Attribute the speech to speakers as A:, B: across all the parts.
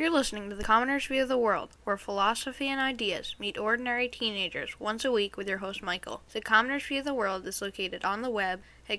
A: You're listening to The Commoner's View of the World, where philosophy and ideas meet ordinary teenagers once a week with your host Michael. The Commoner's View of the World is located on the web at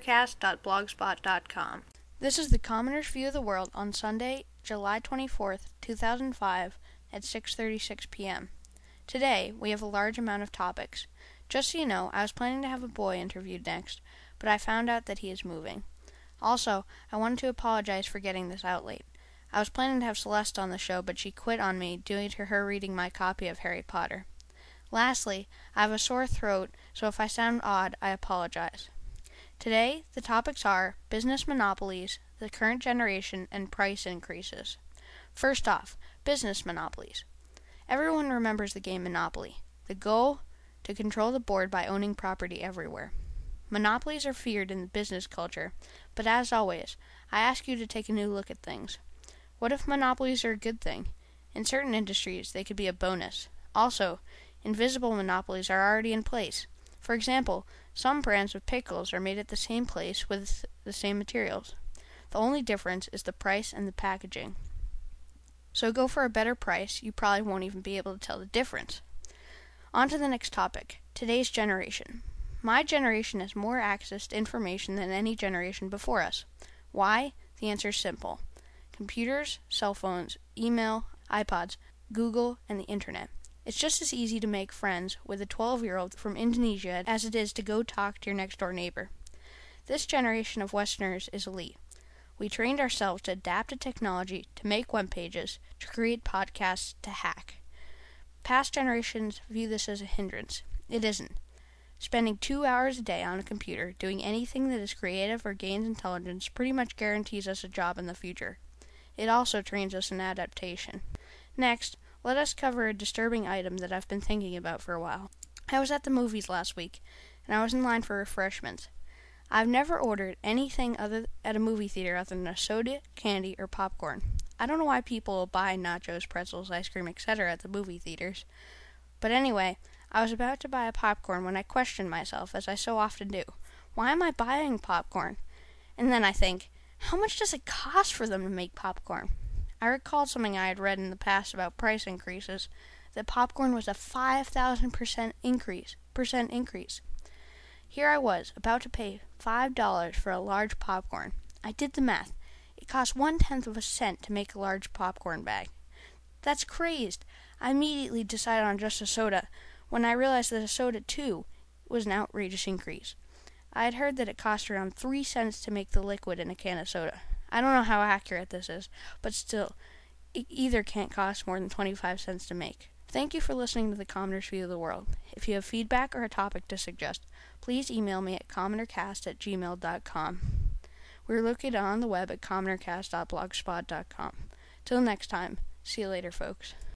A: commonercast.blogspot.com. This is The Commoner's View of the World on Sunday, July 24th, 2005 at 6:36 p.m. Today, we have a large amount of topics. Just so you know, I was planning to have a boy interviewed next, but I found out that he is moving. Also, I wanted to apologize for getting this out late. I was planning to have Celeste on the show, but she quit on me due to her reading my copy of Harry Potter. Lastly, I have a sore throat, so if I sound odd, I apologize. Today, the topics are business monopolies, the current generation, and price increases. First off, business monopolies. Everyone remembers the game Monopoly. The goal? To control the board by owning property everywhere. Monopolies are feared in the business culture, but as always, I ask you to take a new look at things. What if monopolies are a good thing? In certain industries, they could be a bonus. Also, invisible monopolies are already in place. For example, some brands of pickles are made at the same place with the same materials. The only difference is the price and the packaging. So go for a better price, you probably won't even be able to tell the difference. On to the next topic, today's generation. My generation has more access to information than any generation before us. Why? The answer is simple. Computers, cell phones, email, iPods, Google, and the internet. It's just as easy to make friends with a 12-year-old from Indonesia as it is to go talk to your next-door neighbor. This generation of Westerners is elite. We trained ourselves to adapt to technology, to make web pages, to create podcasts, to hack. Past generations view this as a hindrance. It isn't. Spending 2 hours a day on a computer doing anything that is creative or gains intelligence pretty much guarantees us a job in the future. It also trains us in adaptation. Next, let us cover a disturbing item that I've been thinking about for a while. I was at the movies last week, and I was in line for refreshments. I've never ordered anything other at a movie theater other than a soda, candy, or popcorn. I don't know why people will buy nachos, pretzels, ice cream, etc. at the movie theaters. But anyway, I was about to buy a popcorn when I questioned myself, as I so often do. Why am I buying popcorn? And then I think, how much does it cost for them to make popcorn? I recalled something I had read in the past about price increases, that popcorn was a 5,000% increase. Here I was, about to pay $5 for a large popcorn. I did the math. It cost 1/10 of a cent to make a large popcorn bag. That's crazed. I immediately decided on just a soda, when I realized that a soda, too, was an outrageous increase. I had heard that it cost around 3 cents to make the liquid in a can of soda. I don't know how accurate this is, but still, either can't cost more than 25 cents to make. Thank you for listening to The Commoner's View of the World. If you have feedback or a topic to suggest, please email me at commonercast@gmail.com. We're located on the web at commonercast.blogspot.com. Till next time, see you later, folks.